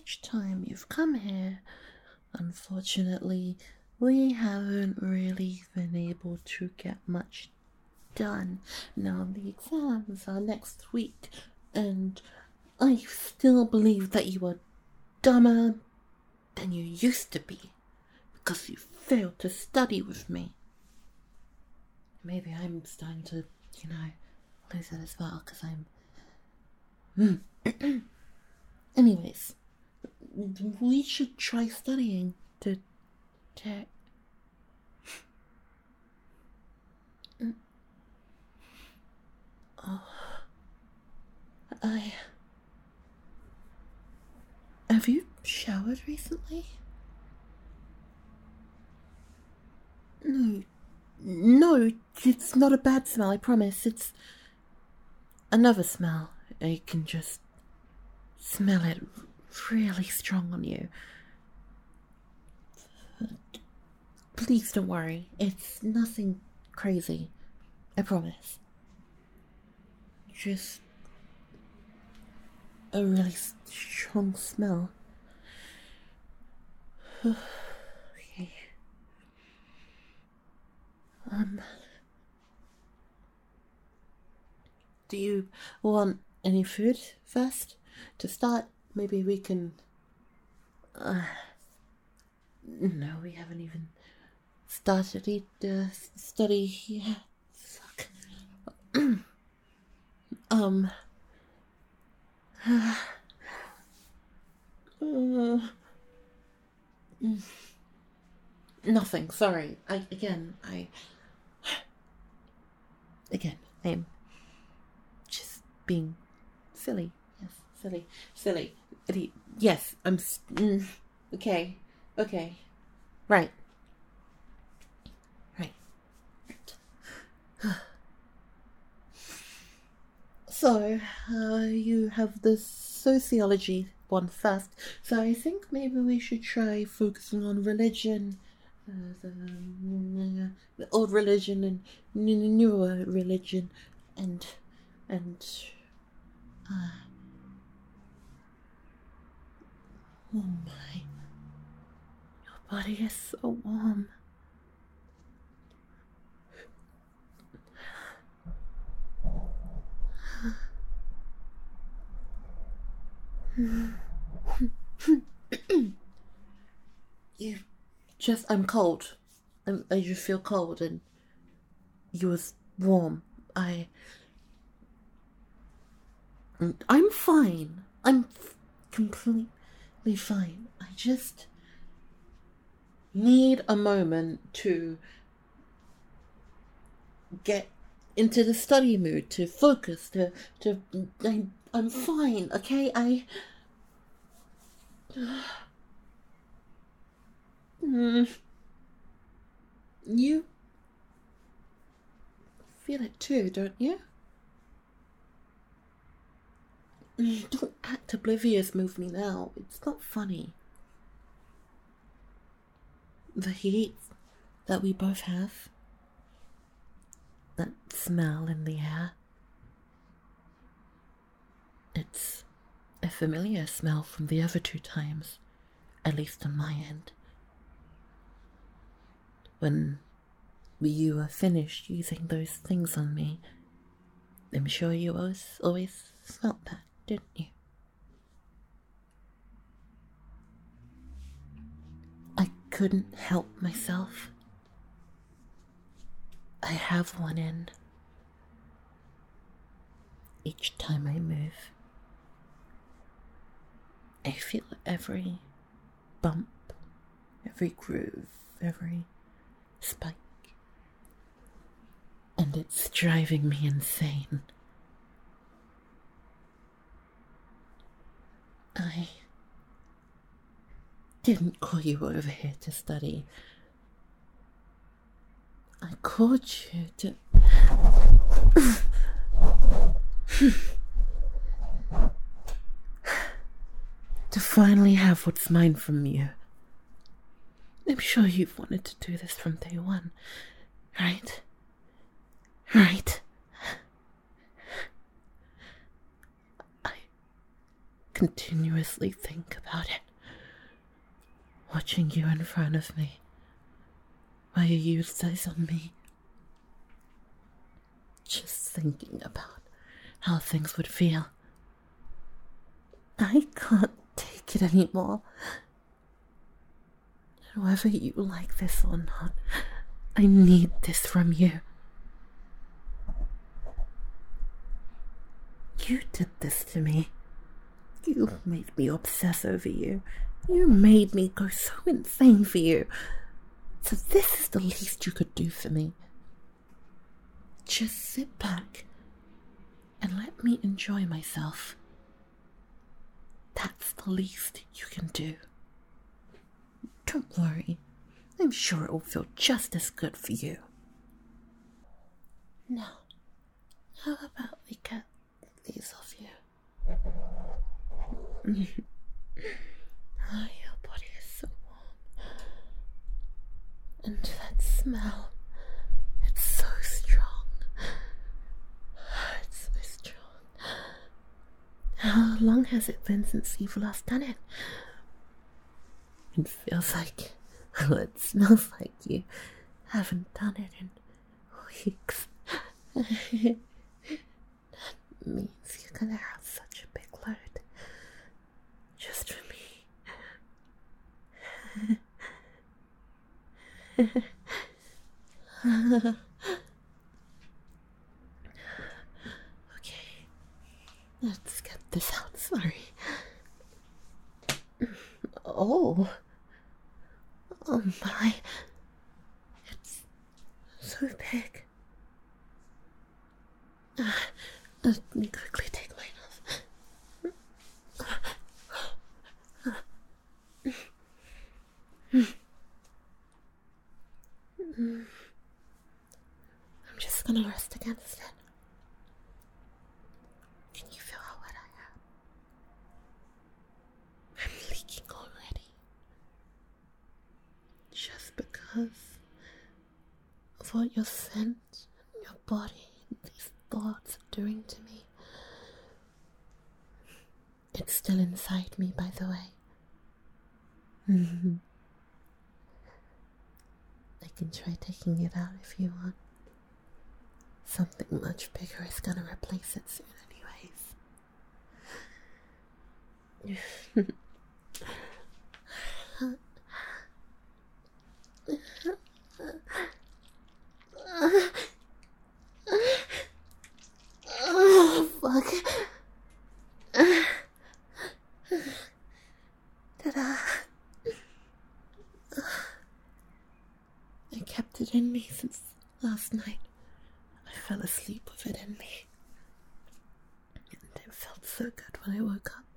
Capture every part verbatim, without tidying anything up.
each time you've come here, unfortunately, we haven't really been able to get much done. Now the exams are next week, and I still believe that you are dumber than you used to be because you failed to study with me. Maybe I'm starting to, you know, lose it as well because I'm... Mm. Anyways, we should try studying to... to... Oh... I... Have you showered recently? No. No, it's not a bad smell, I promise. It's another smell. I can just smell it really strong on you. Please don't worry. It's nothing crazy. I promise. Just a really strong smell. Okay. Um... Do you want any food first? To start, maybe we can... Uh, no, we haven't even started eat, uh, study yet. Fuck. um... Uh, uh, nothing, sorry. I, again, I... Again, I'm just being silly. Yes, silly. Silly. Idiot. Yes, I'm... Mm, okay. Okay. Right. Right. So, uh, you have the sociology one first. So I think maybe we should try focusing on religion, uh, the, uh, the old religion and n- newer religion, and and uh, oh my, your body is so warm. You just, I'm cold. I'm, I just feel cold, and you was warm. I, I'm fine. I'm f- completely fine. I just need a moment to get into the study mood, to focus, to, to, I, I'm fine, okay? I... Mm. You feel it too, don't you? Don't act oblivious with me now. It's not funny. The heat that we both have, that smell in the air, it's a familiar smell from the other two times, at least on my end. When you were finished using those things on me, I'm sure you always, always felt that, didn't you? I couldn't help myself. I have one in each time I move. I feel every bump, every groove, every spike. And it's driving me insane. I didn't call you over here to study. I called you to... to finally have what's mine from you. I'm sure you've wanted to do this from day one, right? Right? I continuously think about it. Watching you in front of me while you used this on me. Just thinking about how things would feel. I can't take it anymore. And whether you like this or not, I need this from you. You did this to me. You made me obsess over you. You made me go so insane for you. So this is the least you could do for me. Just sit back and let me enjoy myself. That's the least you can do. Don't worry. I'm sure it will feel just as good for you. Now, how about we get these off you? Oh, your body is so warm. And that smell, it's so strong. It's so strong. How long has it been since you've last done it? It feels like, well, it smells like you haven't done it in weeks. That means you're gonna have such a big load. Just for me. Okay, let's get this out. Sorry. Oh. Oh my. It's so big. Uh, let me quickly take mine off. I'm just gonna rest against it. Can you feel how wet I am? I'm leaking already. Just because of what your scent, your body, and these thoughts are doing to me. It's still inside me, by the way. Mm-hmm. I can try taking it out if you want. Something much bigger is gonna replace it soon anyways. Oh, fuck. Did I... I kept it in me since last night. I fell asleep with it in me. And it felt so good when I woke up.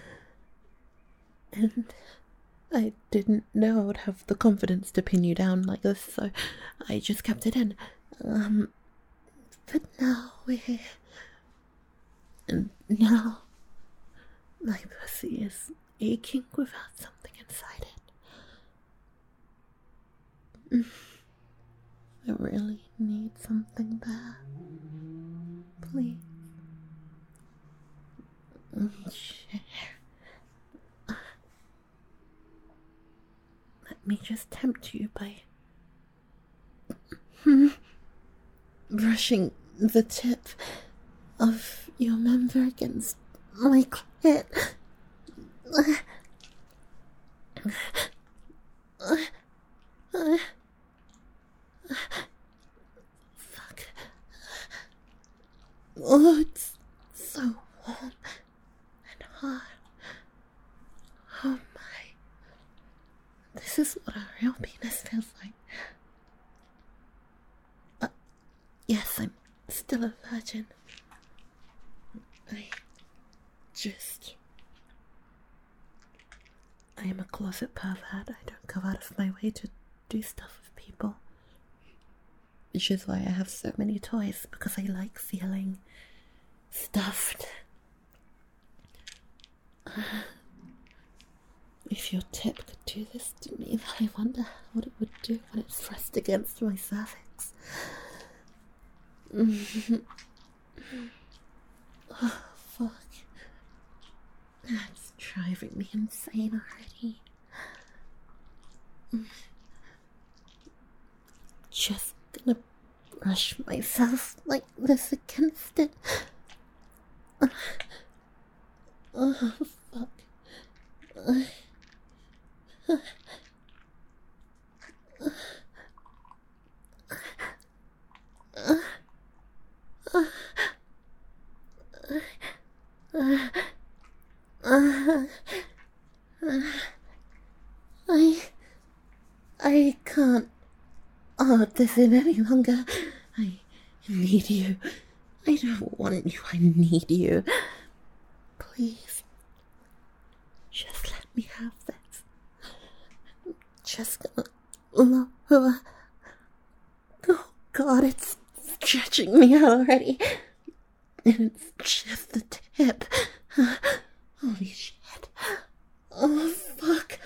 And I didn't know I would have the confidence to pin you down like this, so I just kept it in. Um, but now we're here. And now my pussy is aching without something inside it. I really need something there. Please. Share. Let me just tempt you by brushing the tip of your member against my clit. Fuck. Oh, it's so warm and hot. Oh my. This is what a real penis feels like. Uh, yes, I'm still a virgin. I just... I am a closet pervert. I don't go out of my way to do stuff with people. Which is why I have so many toys, because I like feeling stuffed. Uh, if your tip could do this to me, I wonder what it would do when it's pressed against my cervix. Oh, fuck. That's driving me insane already. Just gonna brush myself like this against it. Oh, fuck. I... I can't hold this in any longer. I need you. I don't want you, I need you. Please. Just let me have this. Just gonna lower. Oh god, it's stretching me out already. And it's just the tip. Holy shit. Oh fuck.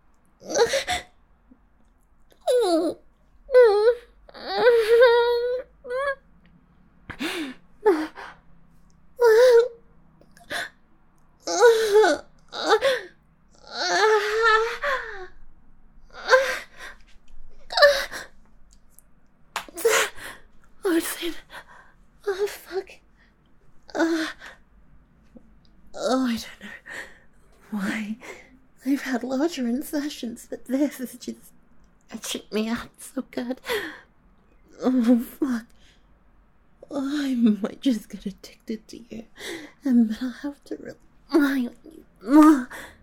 Listen. Oh fuck. Uh, oh, I don't know why I've had larger insertions, but this is just etching me out so good. Oh fuck. Oh, I might just get addicted to you, and then I'll have to rely on you more.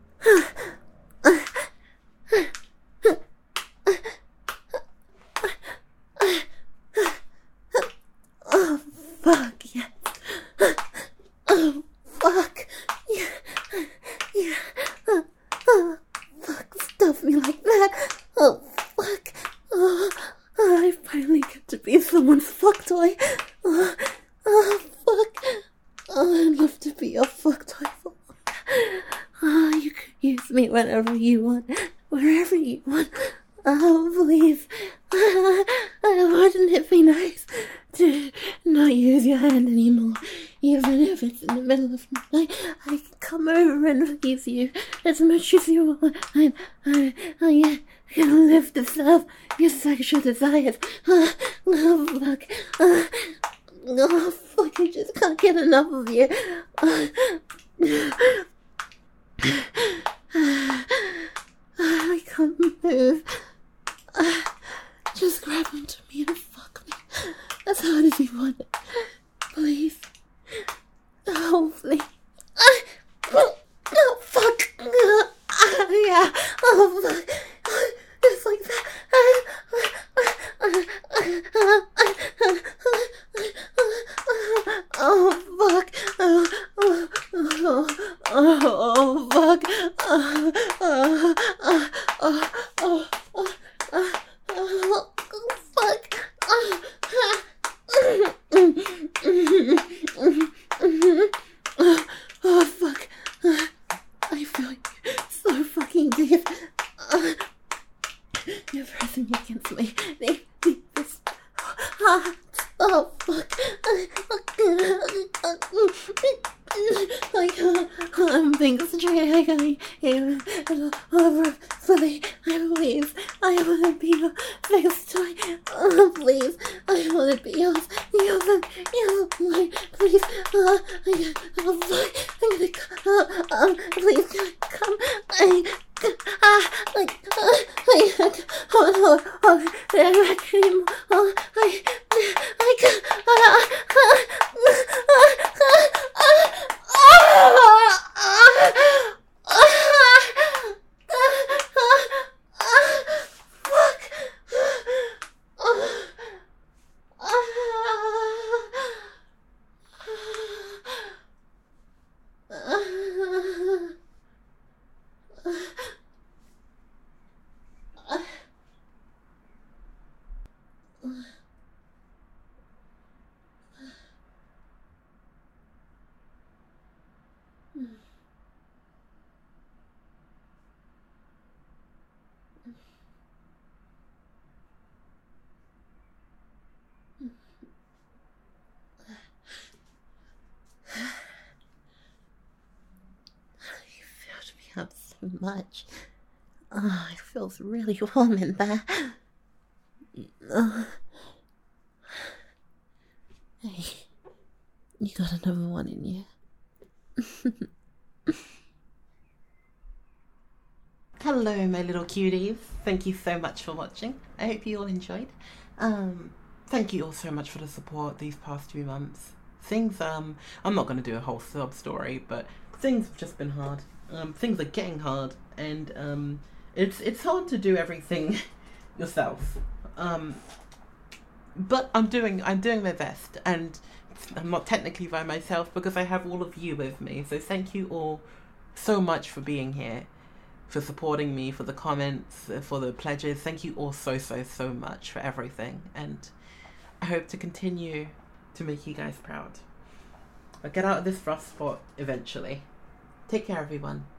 Oh fuck, yes. Oh fuck. Yeah. Yeah. Oh fuck, stuff me like that. Oh fuck. Oh, I finally get to be someone's fuck toy. Oh, oh fuck. Oh, I'd love to be your fuck toy for longer. Oh, you can use me whenever you want, wherever you want. Oh, please. Uh, wouldn't it be nice to not use your hand anymore? Even if it's in the middle of the night, I can come over and use you as much as you want. I, I, I can live to serve your sexual desires. Uh, oh, fuck. Uh, oh, fuck, I just can't get enough of you. Uh, I can't move. Uh, just grab onto me and fuck me as hard as you want. Please. Oh, please. Uh, oh, fuck. Uh, uh, yeah. Oh, fuck. Uh, just like that. Oh, fuck. Oh, oh, oh, oh, fuck. Oh, oh, oh, oh, oh, oh. Uh, oh, fuck. Uh, oh, fuck. Uh, I feel you so fucking deep. Uh, you're pressing against me. They, they, this. Uh, oh, fuck. I can't. I'm being straight. I can't hear it over fully. I please. I want to be your biggest toy. Oh, please. I want to be yours. Yours. Yours. Mine. Please. Uh, I, oh, fuck. I'm gonna come. Uh, um, please. Come. I. Ah, like, uh, I, oh no, oh, I can't, oh, I, I can't, too much. Oh, it feels really warm in there. Uh, hey, you got another one in you. Hello, my little cuties. Thank you so much for watching. I hope you all enjoyed. Um, thank you all so much for the support these past few months. Things, um, I'm not going to do a whole sub story, but things have just been hard. Um, things are getting hard, and um, it's it's hard to do everything yourself. Um, but I'm doing I'm doing my best, and I'm not technically by myself because I have all of you with me. So thank you all so much for being here, for supporting me, for the comments, for the pledges. Thank you all so, so, so much for everything. And I hope to continue to make you guys proud. I'll get out of this rough spot eventually. Take care, everyone.